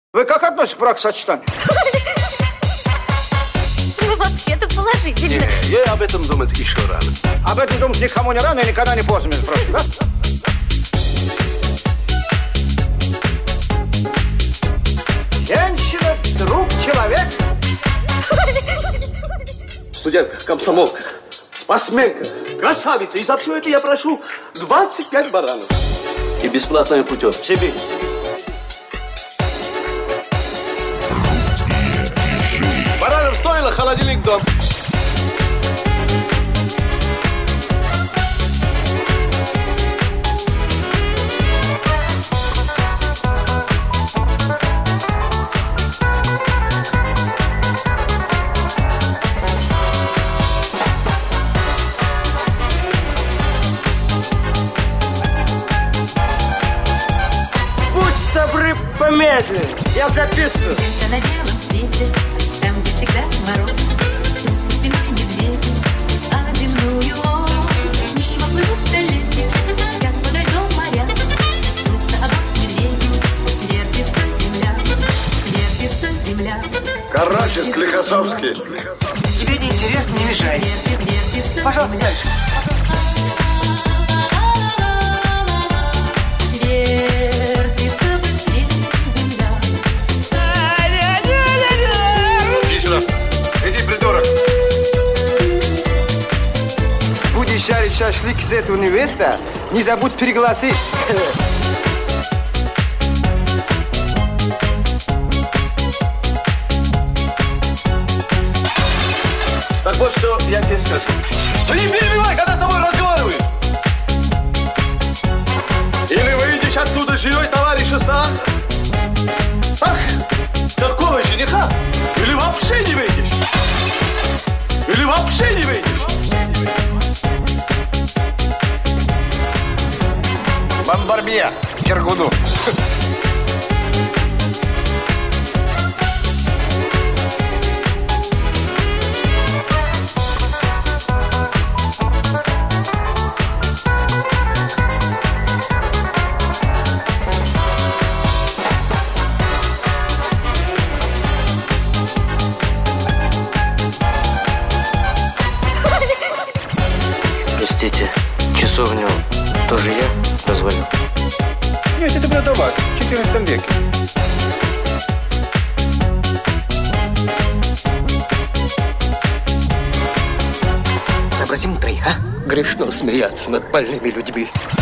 Вы как относитесь к бракосочетанию? Ну, вообще-то положительно. Ей об этом думать еще рано. Об этом думать никому не рано и никогда не поздно, между прочим, да? Женщина, друг человека. Студентка, комсомолка, спортсменка, красавица. И за все это я прошу 25 баранов. И бесплатную путевку. Себе. Баранов стоило, холодильник дом. Будь добры, помедленнее. Я записываю. Где-то на белом свете, там, где всегда мороз, за спиной медведи, а на земную ось мимо плывут столетия, как подо льдом моря. Будто обод медведей вертится земля, вертится земля. Короче, Склифосовский. Тебе не интересно, не мешай. Вертится Пожалуйста, земля. дальше. Вертится быстрее земля. Иди сюда. Иди, придурок. Будешь жарить шашлык из этого невеста, не забудь пригласить. Так вот, что я тебе скажу. Да не перебивай, когда с тобой разговариваю. Или выйдешь оттуда живой, товарищ Исаак. Ах, такого жениха. Или вообще не выйдешь. Или вообще не выйдешь. Бомбарбье, Киргуду. Простите, часовню тоже я позвоню? Нет, это было до вас, в 14 веке. Сообразим 3, а? Грешно смеяться над больными людьми.